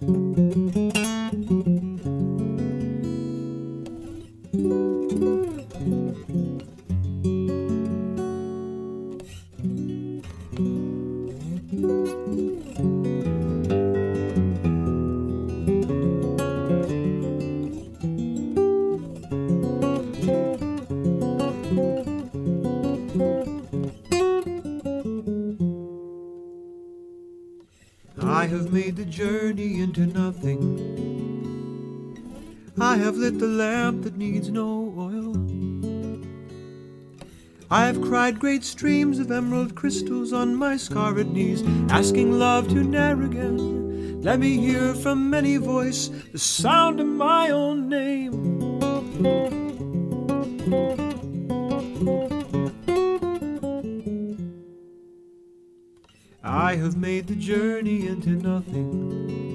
I have made the journey into nothing. I have lit the lamp that needs no oil. I have cried great streams of emerald crystals on my scarred knees, asking love to ne'er again let me hear from any voice the sound of my own name. I have made the journey into nothing.